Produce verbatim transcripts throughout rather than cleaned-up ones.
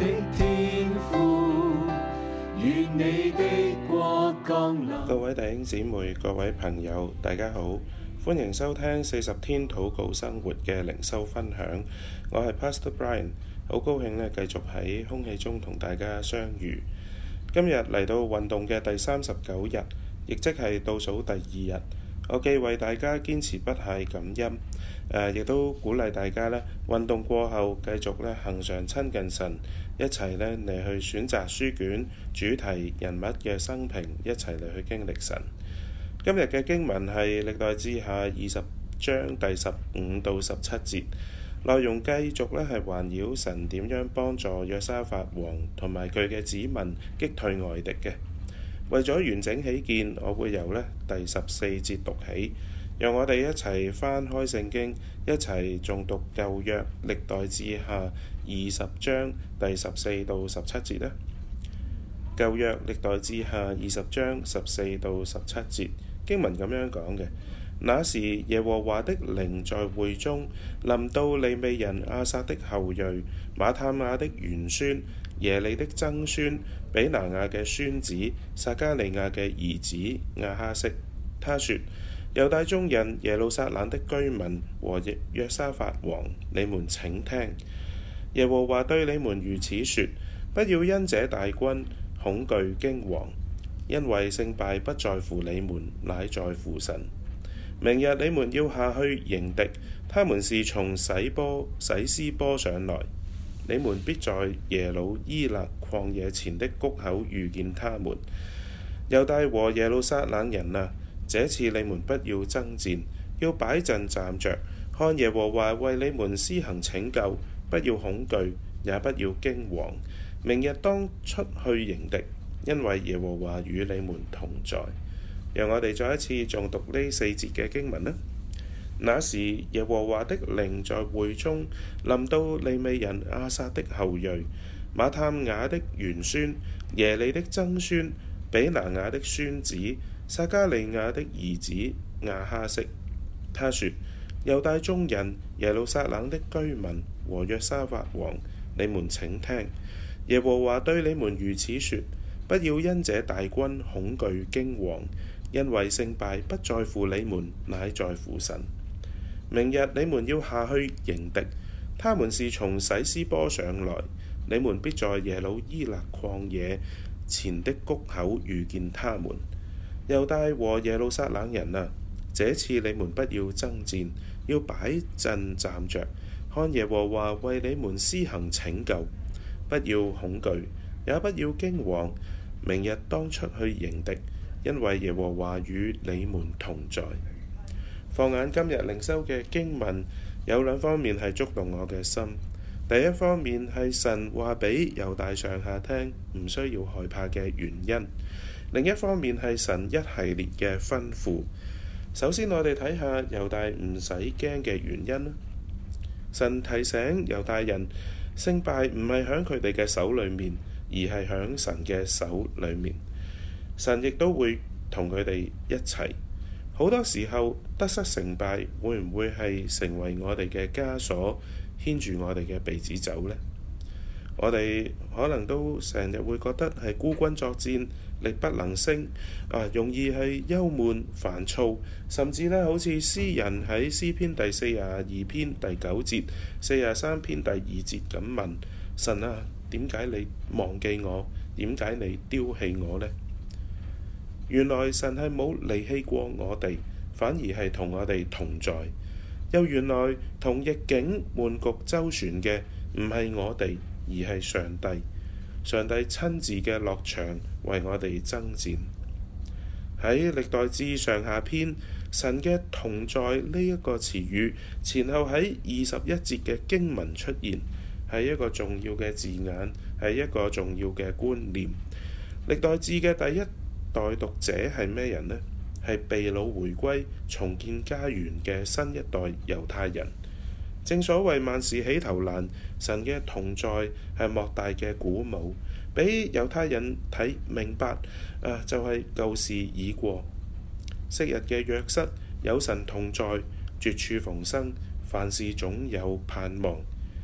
的天父，願你的國降臨。 各位弟兄姊妹、各位朋友，大家好，歡迎收聽四十天禱告生活嘅靈修分享。我係 Pastor Brian， 好高興呢繼續喺空氣中同大家相遇。今日嚟到運動嘅第三十九日，亦即係倒數第二日。我既為大家堅持不懈感恩，誒，亦都鼓勵大家呢運動過後繼續呢恆常親近神，一齊呢嚟去選擇書卷、主題、人物嘅生平，一齊嚟去經歷神。今日嘅經文係歷代志下二十章第十五到十七節，內容繼續呢係環繞神點樣幫助約沙法王同埋佢嘅子民擊退外敵嘅。為咗完整起見，我會由呢第十四節讀起，讓我哋一齊翻開聖經，一齊誦讀舊約歷代志下二十章第十四到十七節啦。舊約歷代志下二十章十四到十七節經文咁樣講嘅：那時耶和華的靈在會中臨到利未人亞薩的後裔馬探雅的玄孫耶利的曾孫比拿雅嘅孫子撒迦利亞嘅兒子亞哈悉。他說：猶大眾人、耶路撒冷的居民和約沙法王，你們請聽，耶和華對你們如此說：不要因這大軍恐懼驚惶，因為勝敗不在乎你們，乃在乎神。明日你們要下去迎敵，他們是從洗波洗斯波上來，你們必在耶魯伊勒曠野前的谷口遇見他們。猶大和耶路撒冷人啊，這次你們不要爭戰，要擺陣站着，看耶和華為你們施行拯救，不要恐懼，也不要驚惶。明日當出去迎敵，因為耶和華與你們同在。讓我哋再一次誦讀呢四節嘅經文啦。那時耶和華的靈在會中臨到利未人亞薩的後裔馬探雅的玄孫耶利的曾孫比拿雅的孫子撒迦利亞的兒子亞哈悉。他說：猶大眾人、耶路撒冷的居民和約沙法王，你們請聽，耶和華對你們如此說：不要因這大軍恐懼驚惶，因為勝敗不在乎你們，乃在乎神。明日你們要下去迎敵，他們是從洗斯波上來，你們必在耶魯伊勒曠野前的谷口遇見他們。猶大和耶路撒冷人啊，這次你們不要爭戰，要擺陣站着，看耶和華為你們施行拯救，不要恐懼，也不要驚惶。明日當出去迎敵，因為耶和華與你們同在。放眼今日靈修嘅經文，有兩方面係觸動我嘅心。第一方面係神話俾猶大上下聽唔需要害怕嘅原因，另一方面係神一系列嘅吩咐。首先我哋睇下猶大唔使驚嘅原因啦。神提醒猶大人，勝敗唔係喺佢哋嘅手裏面，而係喺神嘅手裏面。神亦都會同佢哋一齊。好多時候得失成敗會唔會係成為我哋嘅枷鎖，牽住我哋嘅鼻子走呢？我哋可能都成日會覺得係孤軍作戰，力不能勝，啊，容易係憂悶煩躁，甚至呢好似詩人喺詩篇第四十二篇第九節、四十三篇第二節咁問神啊，點解你忘記我？點解你丟棄我呢？原來神係冇離棄過我哋，反而係同我哋同在。又原來同逆境悶局周旋嘅唔係我哋，而係上帝。上帝親自嘅落場為我哋爭戰。喺歷代志上下篇，神嘅同在呢一個詞語前後喺二十一節嘅經文出現，係一個重要嘅字眼，係一個重要嘅觀念。歷代志嘅第一代讀者係咩人呢？係被擄回歸重建家園嘅新一代猶太人。正所謂萬事起頭難，神嘅同在係莫大嘅鼓舞，俾猶太人睇明白，啊，就係、是、舊事已過，昔日嘅約瑟有神同在，絕處逢生，凡事總有盼望。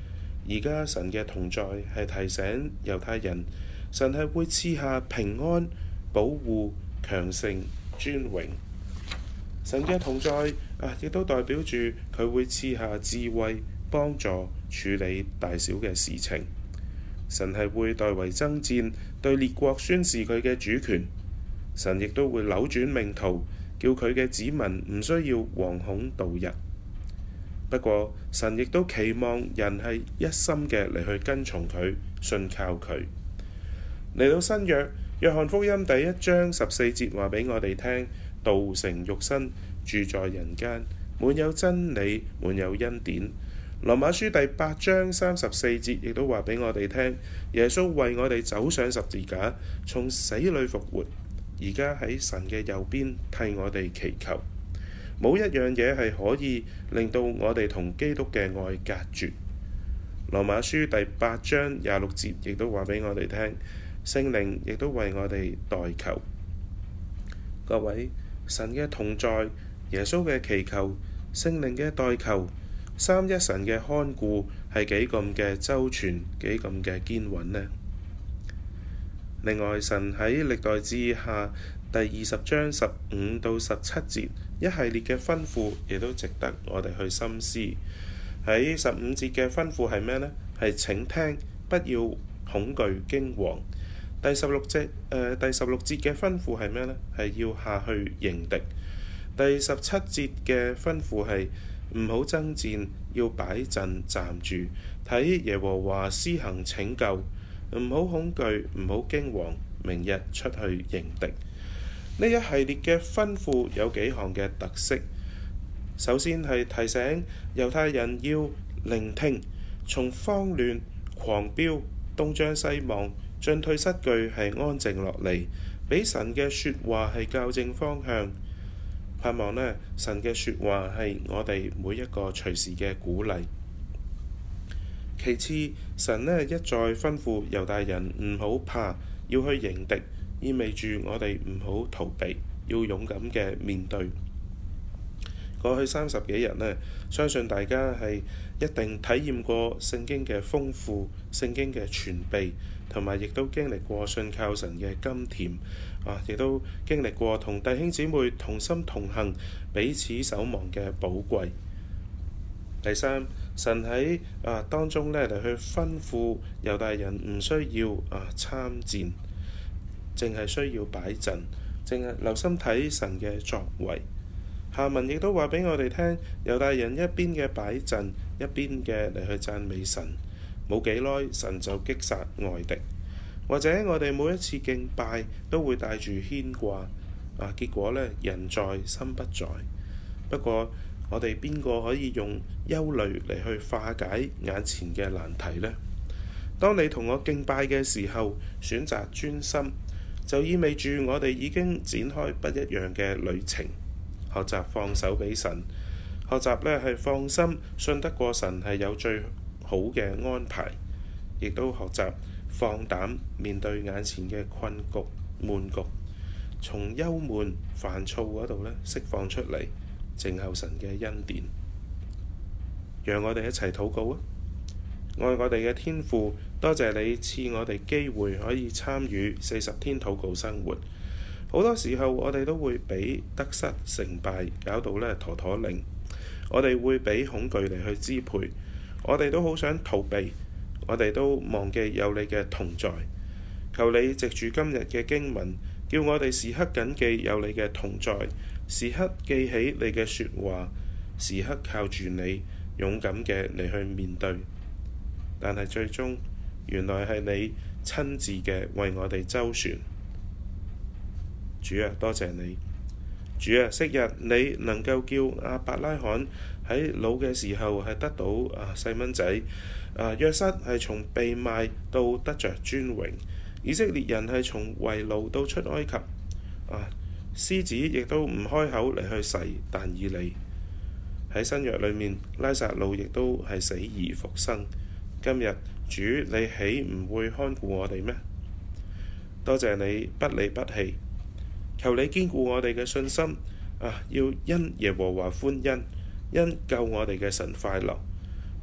而家神嘅同在係提醒猶太人，神係會賜下平安、保護、強盛、尊榮。神嘅同在啊，亦都代表住佢會賜下智慧，幫助處理大小嘅事情。神係會代為爭戰，對列國宣示佢嘅主權。神亦都會扭轉命途，叫佢嘅子民唔需要惶恐度日。不過，神亦都期望人係一心嘅嚟去跟從佢，信靠佢。嚟到新約，約翰福音第一章十四節話俾我哋聽：道成肉身，住在人間，滿有真理，滿有恩典。羅馬書第八章三十四節亦都話俾我哋聽，耶穌為我哋走上十字架，從死裏復活，而家喺神嘅右邊替我哋祈求。冇一樣嘢係可以令到我哋同基督嘅愛隔絕。羅馬書第八章廿六節亦都話俾我哋聽，聖靈亦都為我哋代求。各位，神嘅同在、耶穌嘅祈求、聖靈嘅代求、三一神嘅看顧係幾咁嘅周全，幾咁嘅堅穩呢？另外，神喺歷代志下第二十章十五到十七節一系列嘅吩咐，亦都值得我哋去深思。喺十五節嘅吩咐係咩呢？係請聽，不要恐懼驚惶。第十六節誒、呃、第十六節嘅吩咐係咩呢？係要下去迎敵。第十七節嘅吩咐係唔好爭戰，要擺陣站住，睇耶和華施行拯救，唔好恐懼，唔好驚惶，明日出去迎敵。呢一系列嘅吩咐有幾項嘅特色。首先係提醒猶太人要聆聽，從慌亂、狂飆、東張西望、進退失據係安靜落嚟，俾神嘅説話係校正方向。盼望呢，神嘅説話係我哋每一個隨時嘅鼓勵。其次，神呢一再吩咐猶大人唔好怕，要去迎敵，意味住我哋唔好逃避，要勇敢嘅面對。過去三十幾日呢，相信大家係一定體驗過聖經嘅豐富、聖經嘅傳備，同埋亦都經歷過信靠神嘅甘甜啊！亦都經歷過同弟兄姊妹同心同行、彼此守望嘅寶貴。第三，神喺啊當中呢嚟去吩咐猶大人唔需要啊參戰，淨係需要擺陣，淨係留心睇神嘅作為。下文亦都話俾我哋聽，猶大人一邊嘅擺陣，一邊嘅嚟去讚美神。冇幾耐，神就擊殺外敵。或者我哋每一次敬拜都會帶住牽掛啊，結果呢，人在心不在。不過我哋邊個可以用憂慮嚟去化解眼前嘅難題呢？當你同我敬拜嘅時候，選擇專心，就意味住我哋已經展開不一樣嘅旅程。學習放手俾神，學習呢係放心，信得過神係有最好嘅安排，亦都學習放膽面對眼前嘅困局、悶局，從憂悶、煩躁嗰度呢釋放出嚟，靜候神嘅恩典。讓我哋一齊禱告啊！愛我哋嘅天父，多謝你賜我哋機會可以參與四十天禱告生活。好多時候我哋都會俾得失成敗搞到呢陀陀擰，我哋會俾恐懼嚟去支配，我哋都好想逃避，我哋都忘記有你嘅同在。求你藉住今日嘅經文，叫我哋時刻謹記有你嘅同在，時刻記起你嘅說話，時刻靠住你，勇敢嘅嚟去面對。但係最終原來係你親自嘅為我哋周旋。主啊，多謝你。主啊，昔日你能夠叫亞伯拉罕喺老嘅時候係得到啊細蚊仔，啊約瑟係從被賣到得着尊榮，以色列人係從為奴到出埃及，啊獅子亦都唔開口嚟去噬但以理。喺新約裏面，拉撒路亦都係死而復生。今日主你豈唔會看顧我哋咩？多謝你不離不棄。求你堅固我哋嘅信心，啊！要因耶和華歡欣，因救我哋嘅神快樂。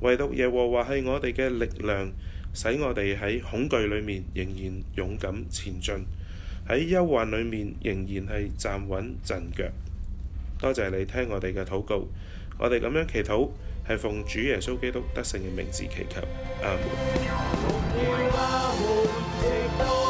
唯獨耶和華係我哋嘅力量，使我哋喺恐懼裏面仍然勇敢前進，喺憂患裏面仍然係站穩陣腳。多謝你聽我哋嘅禱告，我哋咁樣祈禱係奉主耶穌基督得勝嘅名字祈求，阿門。